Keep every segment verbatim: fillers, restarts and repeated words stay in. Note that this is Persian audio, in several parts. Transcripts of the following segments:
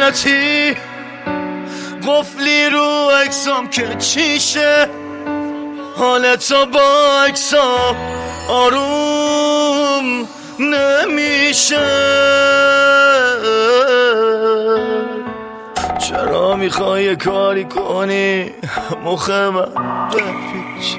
لعنتی قفلی رو اکسام که چیشه حالتا با اکسام آروم نمیشه. چرا میخوای کاری کنی مخ من بپیچ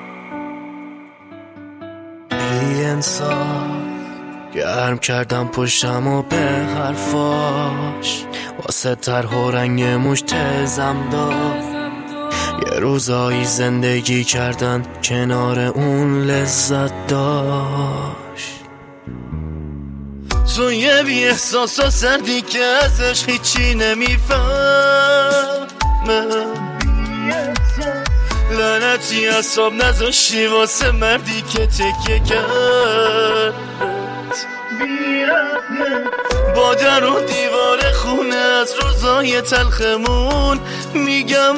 بی انصاف گرم کردم پشتم و به حرفاش واسه طرح و رنگ موش تزم داد. یه روزایی زندگی کردن کنار اون لذت داشت. تو یه بی احساس و سردی که ازش هیچی نمیفهمه لعنتی اصاب نذاشتی واسه مردی که تکیه کرد با در و دیوار خونه از روزای تلخمون میگم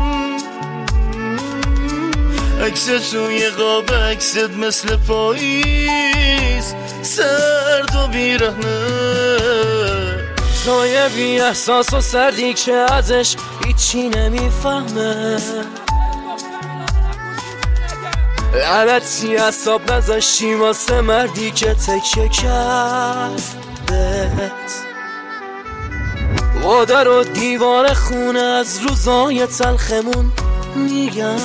عکست توی قاب عکست مثل پاییز سرد و بیرحمه. توی بی احساس و سردی که ازش هیچی نمیفهمه لعنتی اصاب نذاشتی واسه مردی که تکیه کردت با در و دیوار خونه از روزای تلخمون میگم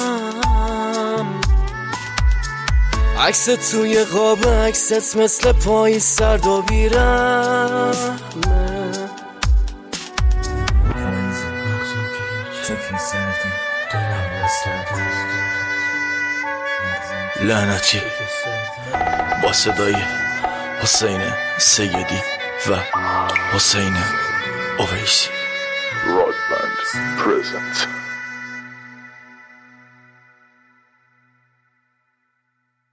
عکس توی قاب عکست مثل پای سرد و بیرحمه. لعنتی با صدای حسین سیدی و حسین اویسی. Broadband present.